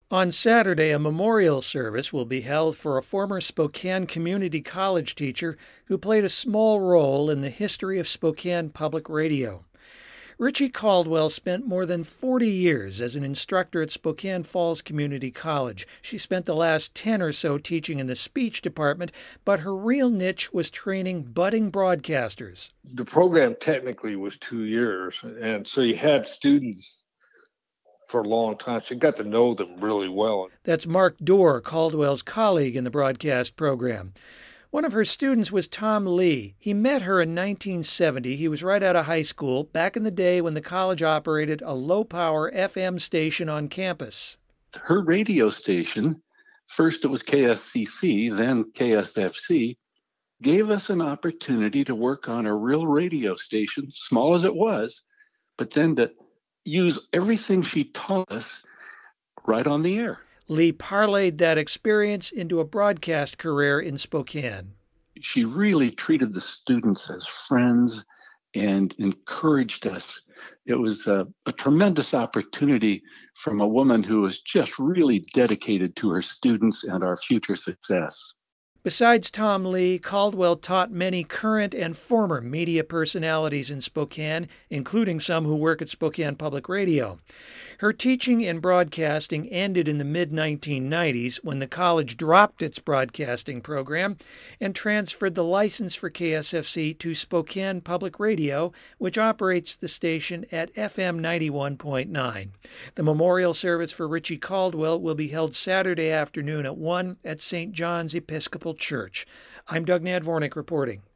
On Saturday, a memorial service will be held for a former Spokane Community College teacher who played a small role in the history of Spokane Public Radio. Richie Caldwell spent more than 40 years as an instructor at Spokane Falls Community College. She spent the last 10 or so teaching in the speech department, but her real niche was training budding broadcasters. The program technically was 2 years, and so you had students for a long time, so you got to know them really well. That's Mark Dorr, Caldwell's colleague in the broadcast program. One of her students was Tom Lee. He met her in 1970. He was right out of high school, back in the day when the college operated a low-power FM station on campus. Her radio station, first it was KSCC, then KSFC, gave us an opportunity to work on a real radio station, small as it was, but then to use everything she taught us right on the air. Lee parlayed that experience into a broadcast career in Spokane. She really treated the students as friends and encouraged us. It was a tremendous opportunity from a woman who was just really dedicated to her students and our future success. Besides Tom Lee, Caldwell taught many current and former media personalities in Spokane, including some who work at Spokane Public Radio. Her teaching in broadcasting ended in the mid-1990s when the college dropped its broadcasting program and transferred the license for KSFC to Spokane Public Radio, which operates the station at FM 91.9. The memorial service for Richie Caldwell will be held Saturday afternoon at 1 at St. John's Episcopal Church. I'm Doug Nadvornik reporting.